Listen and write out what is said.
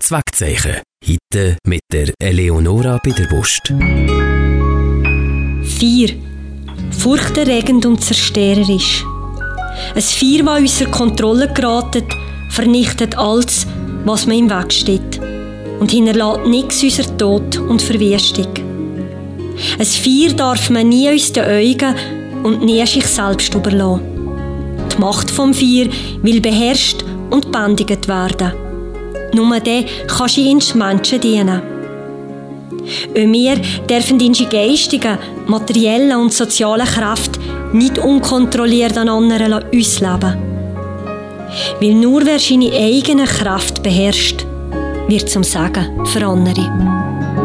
Zweckzeichen. Heute mit der Eleonora Biederbust. 4. Furchterregend und zerstörerisch. Ein Feuer, das unserer Kontrolle geratet, vernichtet alles, was mir im Weg steht und hinterlässt nichts außer Tod und Verwüstung. Ein Feuer darf man nie aus den Augen und nie sich selbst überlassen. Die Macht vom Feuer will beherrscht und bändigt werden. Nur dann kann sie uns Menschen dienen. Und wir dürfen unsere geistigen, materiellen und sozialen Kräfte nicht unkontrolliert an anderen ausleben. Weil nur wer seine eigenen Kräfte beherrscht, wird zum Segen für andere.